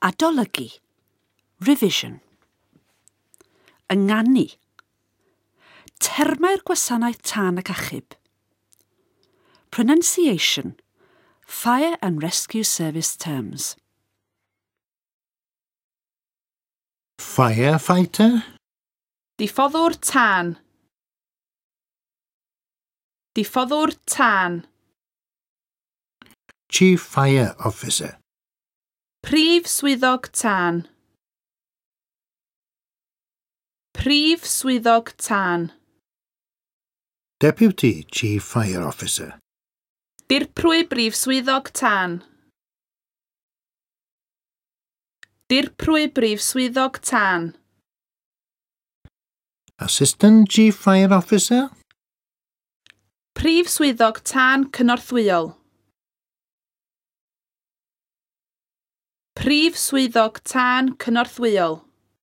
Adolygu. Revision. Ynganu. Termau'r gwasanaeth tân ac achub. Pronunciation. Fire and Rescue Service terms. Firefighter. Diffoddwr tân. Diffoddwr tân. Chief Fire Officer. Prif swyddog tân. Prif swyddog tân. Deputy Chief Fire Officer. Dirprwy brif swyddog tân. Dirprwy brif swyddog tân. Assistant Chief Fire Officer. Prif swyddog tân cynorthwyol. Prif swyddog tân cynorthwyol.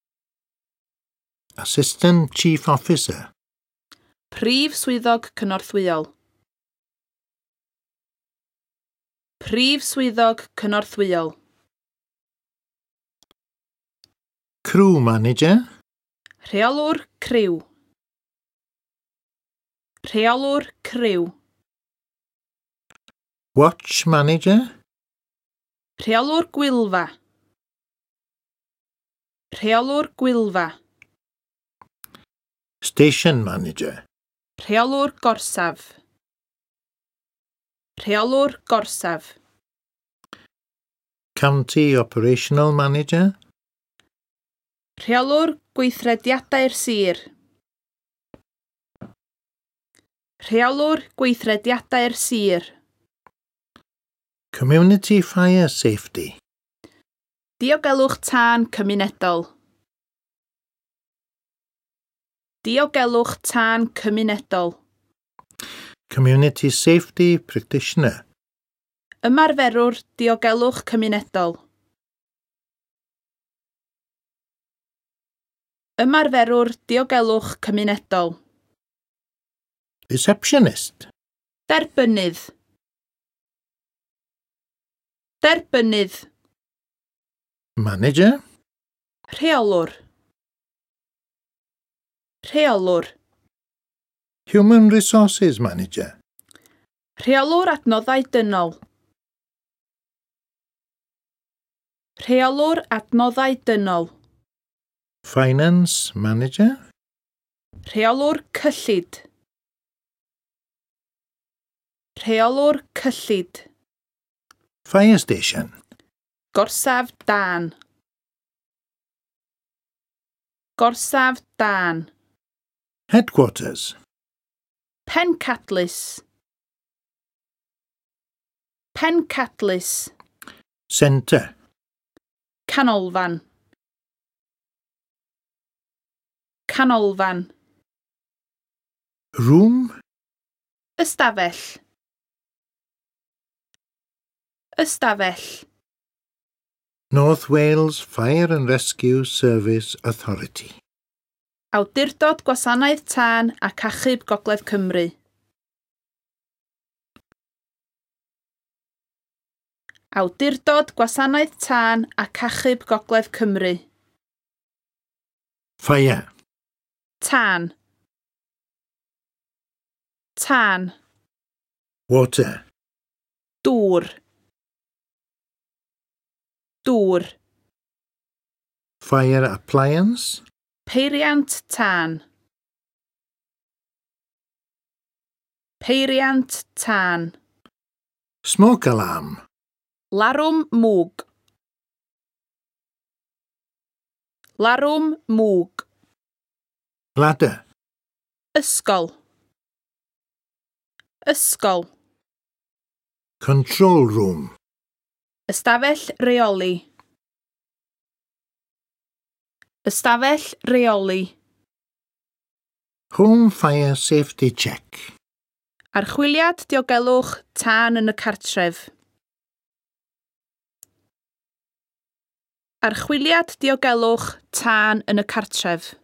Assistant Chief Officer. Prif swyddog cynorthwyol. Prif swyddog cynorthwyol. Crew Manager. Rheolwr criw. Rheolwr criw. Watch Manager. Rheolwr gwylfa. Rheolwr gwylfa. Station Manager. Rheolwr gorsaf. Rheolwr gorsaf. County Operational Manager. Rheolwr gweithrediadau'r sir. Rheolwr gweithrediadau'r sir. Community Fire Safety. Diogelwch tân cymunedol. Diogelwch tân cymunedol. Community Safety Practitioner. Ymarferwr diogelwch cymunedol. Ymarferwr diogelwch cymunedol. Receptionist. Derbynydd. Derbynydd. Manager. Rheolwr. Rheolwr. Human Resources Manager. Rheolwr adnoddau dynol. Rheolwr adnoddau dynol. Finance Manager. Rheolwr cyllid. Rheolwr cyllid. Fire Station. Gorsaf tân. Gorsaf tân. Headquarters. Pencadlys. Pencadlys. Centre. Canolfan. Canolfan. Room. Ystafell. Ystafell. North Wales Fire and Rescue Service Authority. Awdurdod Gwasanaeth Tân ac Achub Gogledd Cymru. Awdurdod Gwasanaeth Tân ac Achub Gogledd Cymru. Fire. Tân. Tân. Water. Dŵr. Dŵr. Fire Appliance. Peiriant tân. Peiriant tân. Smoke Alarm. Larwm mwg. Larwm mwg. Ladder. Ysgol. Ysgol. Control Room. Ystafell reoli. Ystafell reoli. Home Fire Safety Check. Archwiliad diogelwch tân yn y cartref. Archwiliad diogelwch tân yn y cartref.